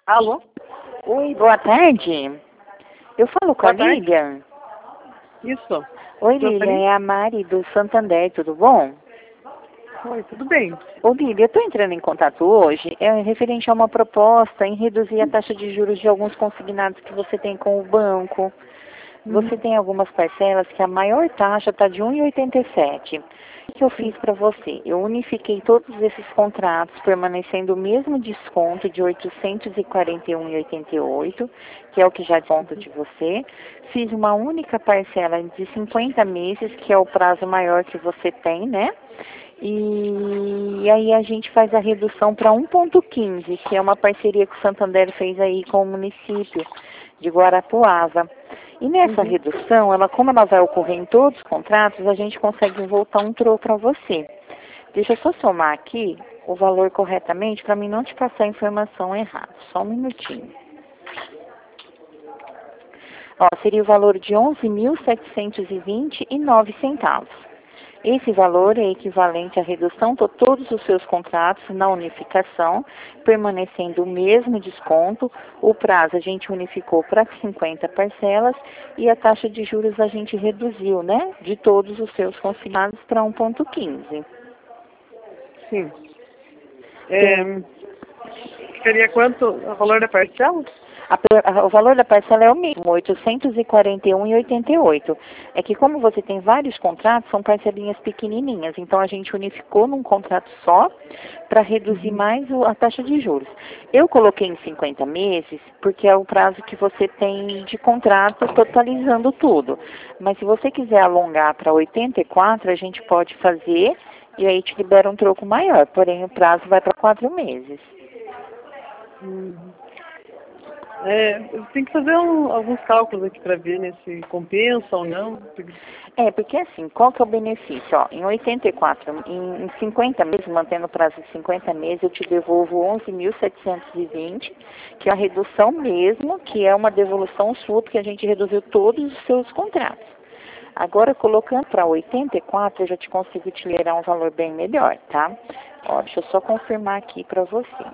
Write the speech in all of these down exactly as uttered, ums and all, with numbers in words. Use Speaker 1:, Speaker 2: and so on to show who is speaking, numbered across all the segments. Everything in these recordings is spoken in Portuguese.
Speaker 1: Alô?
Speaker 2: Oi, boa tarde. Eu falo com a
Speaker 1: Boa tarde.
Speaker 2: Lilian.
Speaker 1: Isso.
Speaker 2: Oi,
Speaker 1: Gostaria?
Speaker 2: Lilian, é a Mari do Santander, tudo bom?
Speaker 1: Oi, tudo bem?
Speaker 2: Ô, Lilian, eu estou entrando em contato hoje, é referente a uma proposta em reduzir a taxa de juros de alguns consignados que você tem com o banco. Você tem algumas parcelas que a maior taxa está de um vírgula oitenta e sete. O que eu fiz para você? Eu unifiquei todos esses contratos, permanecendo o mesmo desconto de oitocentos e quarenta e um vírgula oitenta e oito, que é o que já desconto de você. Fiz uma única parcela de cinquenta meses, que é o prazo maior que você tem, né? E aí a gente faz a redução para um vírgula quinze, que é uma parceria que o Santander fez aí com o município de Guarapuava. E nessa
Speaker 1: Uhum.
Speaker 2: redução, ela, como ela vai ocorrer em todos os contratos, a gente consegue voltar um troco para você. Deixa eu só somar aqui o valor corretamente para mim não te passar a informação errada. Só um minutinho. Ó, seria o valor de onze mil setecentos e vinte e nove centavos. Esse valor é equivalente à redução de todos os seus contratos na unificação, permanecendo o mesmo desconto. O prazo a gente unificou para cinquenta parcelas e a taxa de juros a gente reduziu, né? De todos os seus consignados para um vírgula quinze.
Speaker 1: Sim. É, seria quanto o valor da parcela?
Speaker 2: A, a, o valor da parcela é o mesmo, oitocentos e quarenta e um vírgula oitenta e oito. É que como você tem vários contratos, são parcelinhas pequenininhas. Então a gente unificou num contrato só para reduzir
Speaker 1: Uhum.
Speaker 2: mais o, a taxa de juros. Eu coloquei em cinquenta meses porque é o prazo que você tem de contrato totalizando tudo. Mas se você quiser alongar para oitenta e quatro, a gente pode fazer e aí te libera um troco maior. Porém o prazo vai para quatro meses.
Speaker 1: Uhum. É, eu tenho que fazer um, alguns cálculos aqui para ver né, se compensa ou não.
Speaker 2: É, porque assim, qual que é o benefício? Ó, em oitenta e quatro, em, em cinquenta meses, mantendo o prazo de cinquenta meses, eu te devolvo onze mil setecentos e vinte, que é a redução mesmo, que é uma devolução sua, porque a gente reduziu todos os seus contratos. Agora, colocando para oitenta e quatro, eu já te consigo te liberar um valor bem melhor, tá? Ó, deixa eu só confirmar aqui para você.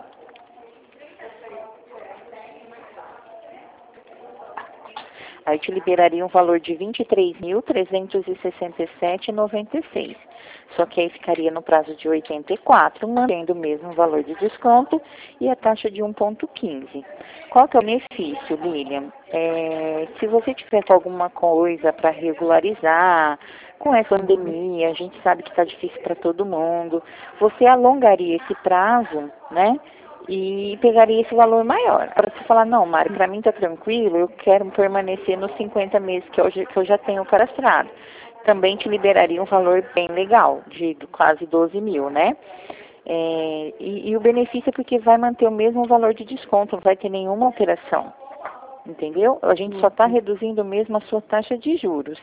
Speaker 2: Aí te liberaria um valor de vinte e três mil trezentos e sessenta e sete vírgula noventa e seis. Só que aí ficaria no prazo de oitenta e quatro, mantendo o mesmo valor de desconto e a taxa de um vírgula quinze. Qual que é o benefício, Lilian? É, se você tiver com alguma coisa para regularizar, com essa pandemia, a gente sabe que está difícil para todo mundo, você alongaria esse prazo, né? E pegaria esse valor maior. Para você falar, não, Mário, para mim tá tranquilo, eu quero permanecer nos cinquenta meses que eu, que eu já tenho cadastrado. Também te liberaria um valor bem legal, de quase doze mil, né? É, e, e o benefício é porque vai manter o mesmo valor de desconto, não vai ter nenhuma alteração. Entendeu? A gente só está reduzindo mesmo a sua taxa de juros.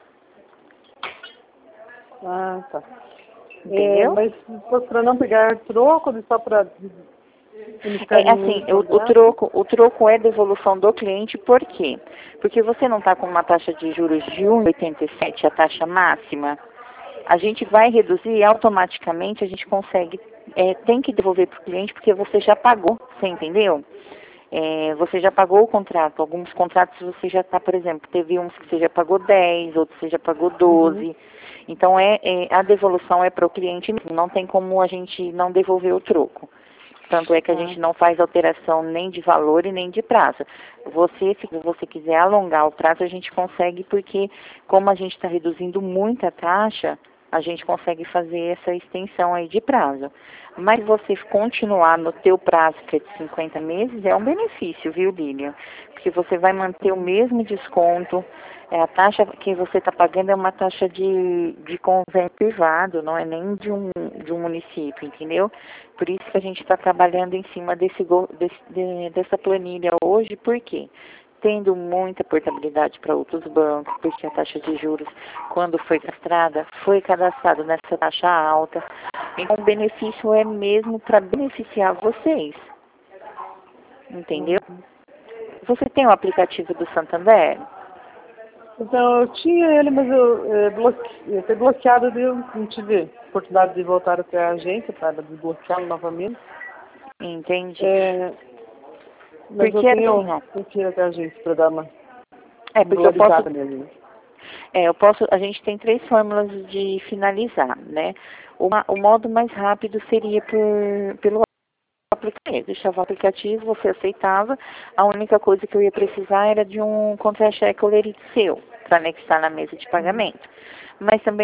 Speaker 1: Ah, tá. É,
Speaker 2: Entendeu?
Speaker 1: mas para não pegar troco, só para unificar
Speaker 2: É
Speaker 1: em um
Speaker 2: assim,
Speaker 1: único
Speaker 2: o, o
Speaker 1: contrato?
Speaker 2: troco, o troco é devolução do cliente, por quê? Porque você não está com uma taxa de juros de um vírgula oitenta e sete, a taxa máxima, a gente vai reduzir e automaticamente a gente consegue, é, tem que devolver para o cliente porque você já pagou, você entendeu? É, você já pagou o contrato, alguns contratos você já está, por exemplo, teve uns que você já pagou dez, outros você já pagou doze.
Speaker 1: Uhum.
Speaker 2: Então é, é, a devolução é para o cliente mesmo, não tem como a gente não devolver o troco. Tanto é que a
Speaker 1: Ah,
Speaker 2: gente não faz alteração nem de valor e nem de prazo. Você, se você quiser alongar o prazo, a gente consegue, porque como a gente está reduzindo muito a taxa, a gente consegue fazer essa extensão aí de prazo. Mas você continuar no teu prazo, que é de cinquenta meses, é um benefício, viu, Lilian? Porque você vai manter o mesmo desconto. É, a taxa que você está pagando é uma taxa de, de convênio privado, não é nem de um, de um município, entendeu? Por isso que a gente está trabalhando em cima desse, desse, de, dessa planilha hoje, por quê? Tendo muita portabilidade para outros bancos, porque a taxa de juros, quando foi cadastrada, foi cadastrado nessa taxa alta. Então, o benefício é mesmo para beneficiar vocês, entendeu?
Speaker 1: uhum.
Speaker 2: Você tem o aplicativo do Santander?
Speaker 1: Então, eu tinha ele, mas eu é, bloque... foi bloqueado e eu não tive oportunidade de voltar até a agência para desbloqueá-lo novamente.
Speaker 2: Entende?
Speaker 1: É, Mas
Speaker 2: Porque
Speaker 1: eu tenho
Speaker 2: assim, ó.
Speaker 1: um tiro até a gente para dar uma
Speaker 2: É, porque eu posso.
Speaker 1: mesmo. Né?
Speaker 2: É, eu posso. A gente tem três fórmulas de finalizar, né? Uma, o modo mais rápido seria por, pelo aplicativo. Deixava o aplicativo, você aceitava. A única coisa que eu ia precisar era de um contra-cheque ou lerite seu, para anexar na mesa de pagamento. Mas também